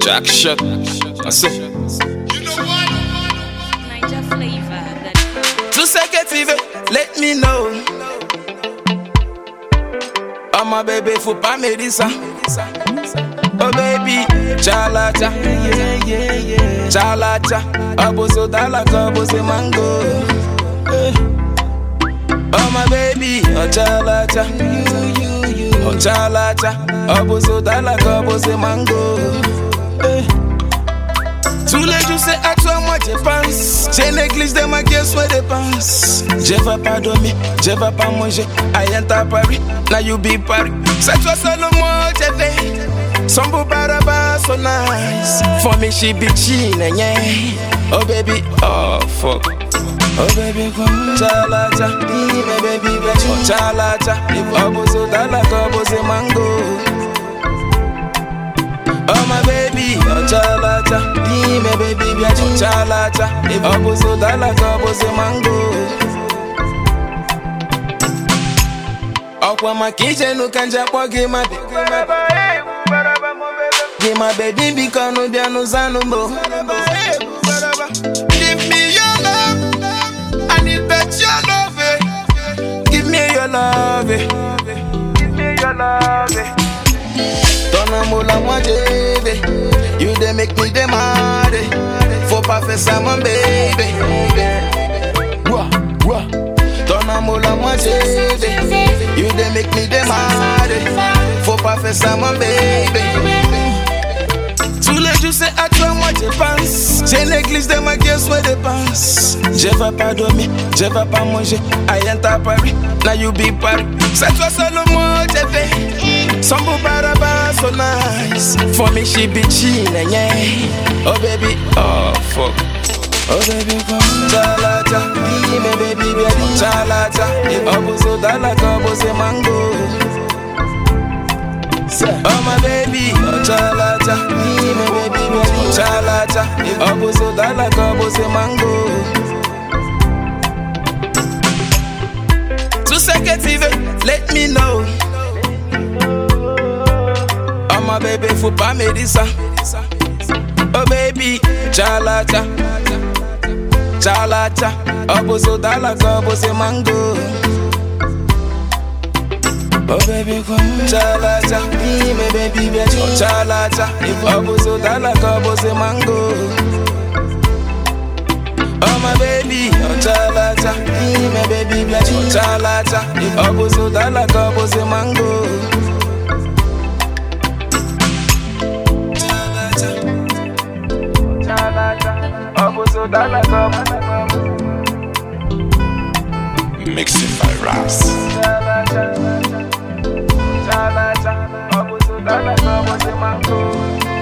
Jack shot. I say. Niger flavor. 2 seconds even, let me know. Oh my baby, faut pas me dire ça. Oh baby, chalata, chalata. Aboso dalaka, abose mango. Oh my baby, oh chalata, oh chalata. Aboso dalaka, abose mango. Tous les jours c'est à toi moi je pense. J'ai néglige de ma caisse ouais dépense. Je vais pas dormir, je vais pas manger. I enter Paris, now you be Paris. C'est toi seulement moi je vais. Some baraba so nice. For me she be chillin', yeah. Oh baby, oh fuck. Oh baby come chalata, me baby baby. Oh chalata, oboso dalaka oboso mango. Oh my baby, oh chalata, me baby baby. Oh chalata, oboso dalaka oboso mango. Okwa makije no kanja kwa game give my baby because no be no zanumbo. Give me your love, I need that your love. Give me your love, give me your love. Donna mola moi jeve, you dey make me dey mad. Faut pas faire ça mon baby. Donna mola moi jeve, you dey make me dey mad. Faut pas faire ça mon baby. Tous les jours c'est à toi moi je pense. J'ai l'église de ma caisse ouais dépense. Je vais pas dormir, je vais pas manger. I enter Paris, now you be Paris. C'est toi seulement moi je vais. Some baraba so nice. For me she be chillin', yeah. Oh baby, oh fuck. Oh baby come chalata, me baby baby. Chalata, oboso dalaka oboso mango. Oh my baby, oh chalata, me baby baby. Chalata, oboso dalaka oboso mango. 2 seconds even, let me know. Oh my baby, faut pas me dire ça. Oh baby, chalata, chalata. Oboso dalaka oboso mango. Oh baby come chalata, me baby baby. Oh chalata, oboso dalaka oboso mango. Oh my baby, oh chalata, me baby baby. Oh chalata, oboso dalaka oboso mango. Mixing by Ras. Chalata, oboso dalaka oboso mango.